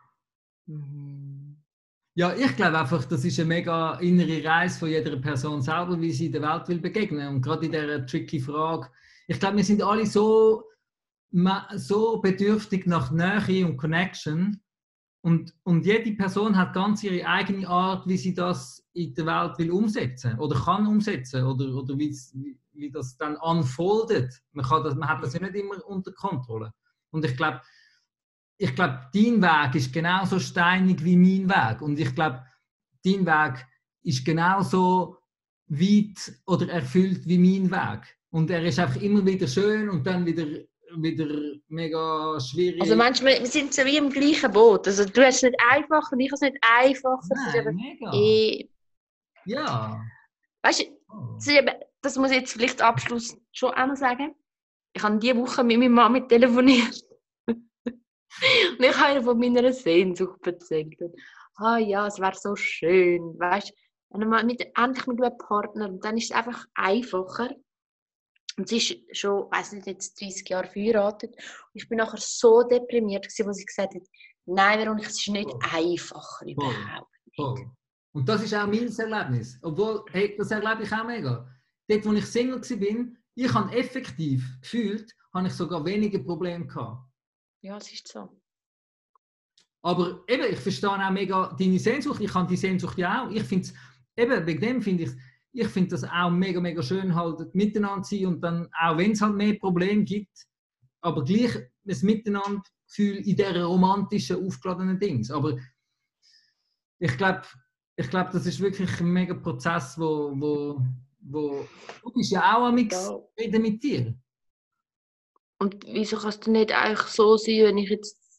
Ja, ich glaube einfach, das ist eine mega innere Reise von jeder Person selber, wie sie der Welt will begegnen. Und gerade in dieser tricky Frage, ich glaube, wir sind alle so bedürftig nach Nähe und Connection. Und jede Person hat ganz ihre eigene Art, wie sie das in der Welt will umsetzen oder kann umsetzen oder wie das dann unfoldet. Man hat das ja nicht immer unter Kontrolle. Und ich glaube, dein Weg ist genauso steinig wie mein Weg. Und ich glaube, dein Weg ist genauso weit oder erfüllt wie mein Weg. Und er ist einfach immer wieder schön und dann wieder mega schwierig. Also manchmal, wir sind so wie im gleichen Boot. Also du hast es nicht einfach und ich habe es nicht einfach. Nein, mega. Ja. Weißt du, das muss ich jetzt vielleicht am Abschluss schon einmal sagen. Ich habe diese Woche mit meiner Mama telefoniert. Und ich habe ihr von meiner Sehnsucht erzählt. Ja, es wäre so schön. Weißt du, endlich mit einem Partner. Und dann ist es einfach einfacher. Und sie ist schon, weiß nicht, jetzt 30 Jahre verheiratet. Und ich bin nachher so deprimiert, als sie gesagt hat, nein, Veronika, es ist nicht einfacher, überhaupt nicht. Und das ist auch mein Erlebnis. Obwohl, hey, das erlebe ich auch mega. Dort, wo ich Single war, ich habe effektiv gefühlt, habe ich sogar weniger Probleme gehabt. Ja, es ist so. Aber eben, ich verstehe auch mega deine Sehnsucht. Ich habe die Sehnsucht ja auch. Ich finde es, eben, wegen dem finde ich finde das auch mega, mega schön, halt miteinander zu sein und dann, auch wenn es halt mehr Probleme gibt, aber gleich ein Miteinandergefühl in dieser romantischen, aufgeladenen Dings. Aber ich glaube, das ist wirklich ein mega Prozess, wo du bist ja auch am reden mit dir. Und wieso kannst du nicht eigentlich so sein, wenn ich jetzt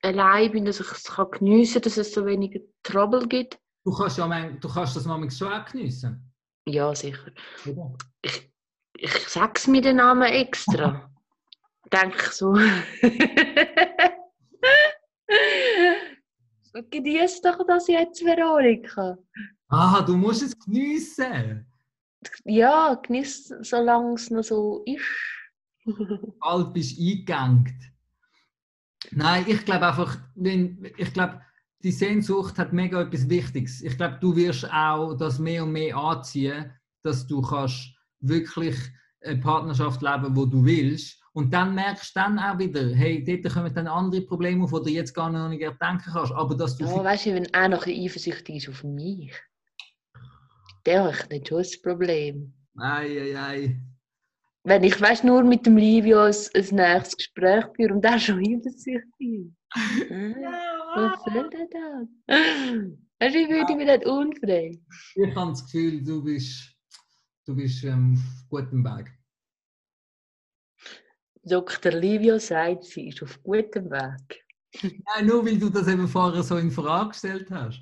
allein bin, dass ich es geniessen kann, dass es so weniger Trouble gibt. Du kannst das manchmal schon auch geniessen. Ja, sicher. Oder? Ich sage es mir den Namen extra. Denke so. So, genieß doch das jetzt, Veronika. Ah, du musst es geniessen. Ja, genieß, solange es noch so ist. Bald bist du eingegangen. Nein, ich glaube einfach, die Sehnsucht hat mega etwas Wichtiges. Ich glaube, du wirst auch das mehr und mehr anziehen, dass du kannst wirklich eine Partnerschaft leben, wo du willst. Und dann merkst du dann auch wieder, hey, dort kommen dann andere Probleme auf, die du jetzt gar noch nicht denken kannst. Aber dass du Ja, weißt du, wenn er noch eifersüchtig ist auf mich, dann habe ich nicht schon ein Problem. Ei. Wenn ich nur mit dem Livio ein nächstes Gespräch führe und er schon eifersüchtig ist. Was soll denn das? Weißt du, ich fühle mich nicht unfrei. Ich habe das Gefühl, du bist auf gutem Weg. Dr. Livio sagt, sie ist auf gutem Weg. Nein, nur weil du das eben vorher so in Frage gestellt hast.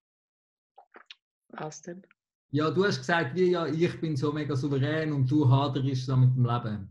Was denn? Ja, du hast gesagt, ich bin so mega souverän und du haderst da mit dem Leben.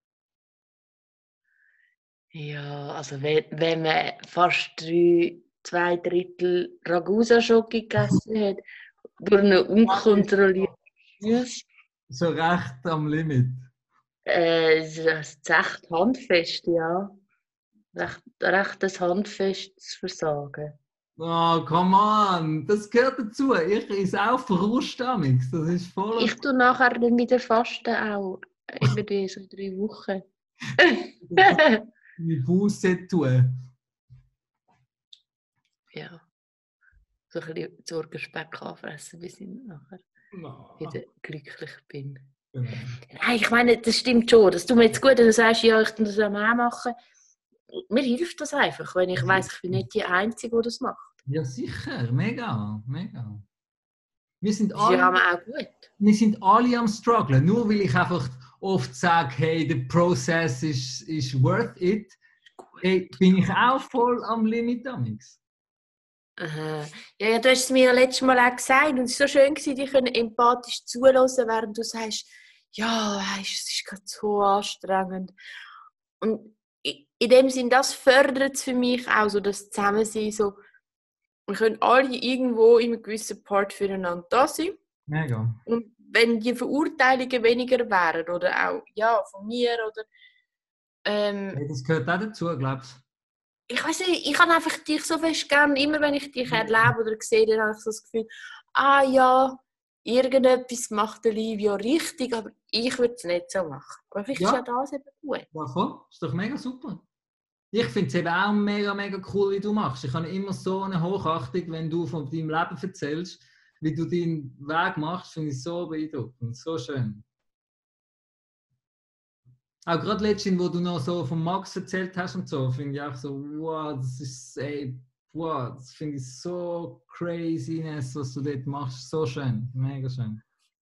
Ja, also wenn man fast 2/3 Ragusa-Schoki gegessen hat, durch eine unkontrollierte Süße, So recht am Limit. das ist echt handfest, ja. Recht ein handfestes Versagen. Oh, come on, das gehört dazu. Ich esse auch Frust amix. Das ist voll. Ich tue nachher dann wieder fasten auch. Über diese 3 Wochen. Wie Buße tun. Ja. So ein bisschen Sorgenspeck anfressen, bis ich nachher wieder glücklich bin. Genau. Nein, ich meine, das stimmt schon. Das tut mir jetzt gut, wenn du sagst, ja, ich kann das auch machen. Mir hilft das einfach, wenn ich weiss, ich bin nicht die Einzige, die das macht. Ja, sicher. Mega. Wir sind Das ist ja alle, auch gut. wir sind alle am strugglen. Nur weil ich einfach oft sage, hey, the process is worth it, hey, bin ich auch voll am Limit amix. Ja, du hast es mir ja letztes Mal auch gesagt und es war so schön, dich empathisch zuhören, während du sagst, ja, weisst, es ist gerade so anstrengend. Und in dem Sinn, das fördert es für mich auch so, das Zusammensein, so, wir können alle irgendwo in einem gewissen Part füreinander da sein. Mega. Und wenn die Verurteilungen weniger wären, oder auch ja, von mir, oder Hey, das gehört auch dazu, glaubst du? ich weiß nicht, ich habe einfach dich so fest gern, immer wenn ich dich erlebe oder sehe, dann habe ich so das Gefühl, ja, irgendetwas macht der Livio richtig, aber ich würde es nicht so machen. Aber vielleicht ist ja das eben gut. Ja, voll. Ist doch mega super. Ich finde es eben auch mega, mega cool, wie du machst. Ich habe immer so eine Hochachtung, wenn du von deinem Leben erzählst, wie du deinen Weg machst, finde ich so beeindruckend, so schön. Auch gerade letztens, wo du noch so von Max erzählt hast und so, finde ich auch so, wow, das finde ich so craziness, was du dort machst. So schön, mega schön.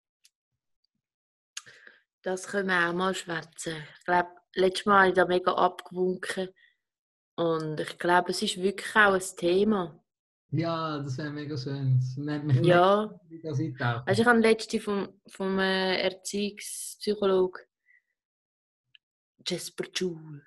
Das können wir auch mal schwätzen. Ich glaube, letztes Mal habe ich da mega abgewunken. Und ich glaube, es ist wirklich auch ein Thema. Ja, das wäre mega schön. Das nennt mich ja. Mega, das eintauchen. Weißt, ich habe letztens vom Erziehungspsychologen Jesper Joule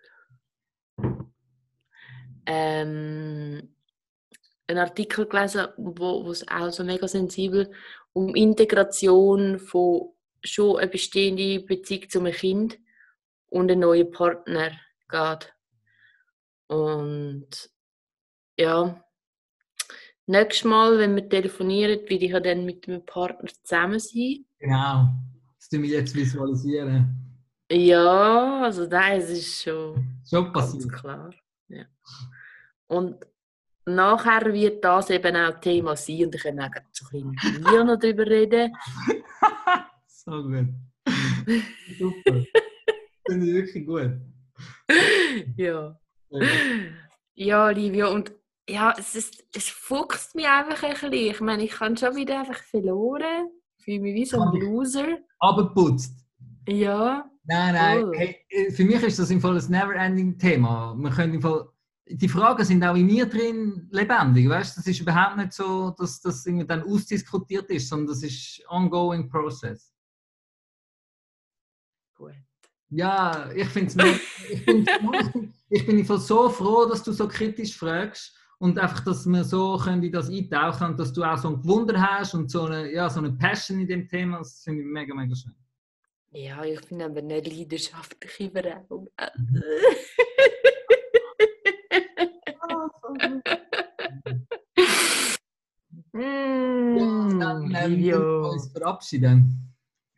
einen Artikel gelesen, wo es auch so mega sensibel um Integration von schon eine bestehende Beziehung zu einem Kind und einen neuen Partner geht. Und ja, nächstes Mal, wenn wir telefonieren, will ich ja dann mit einem Partner zusammen sein. Genau, das tun wir jetzt visualisieren. Ja, also das ist schon passiert. Ganz klar. Ja. Und nachher wird das eben auch Thema sein und ich kann auch so ein bisschen mit dir noch darüber reden. So gut. Super. Finde ich wirklich gut. Ja. Ja, Livio, und ja, es fuchst mich einfach ein bisschen. Ich meine, ich habe schon wieder einfach verloren. Ich fühle mich wie so ein Loser. Abgeputzt. Ja. Nein. Hey, für mich ist das im Fall ein Never-Ending-Thema. Wir können im Fall die Fragen sind auch in mir drin lebendig, weißt? Das ist überhaupt nicht so, dass das irgendwie dann ausdiskutiert ist, sondern das ist ongoing process. Gut. Ja, ich finde ich bin so froh, dass du so kritisch fragst und einfach, dass wir so können in das eintauchen und dass du auch so ein Gewunder hast und so eine Passion in dem Thema, das finde ich mega, mega schön. Ja, ich bin aber eine leidenschaftliche Frau. Dann wir Livio. uns verabschieden.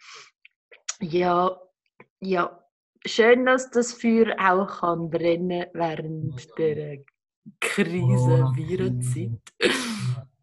Ja, ja. Schön, dass das Feuer auch kann brennen während der Krise, Corona-Krise. Virenzeit.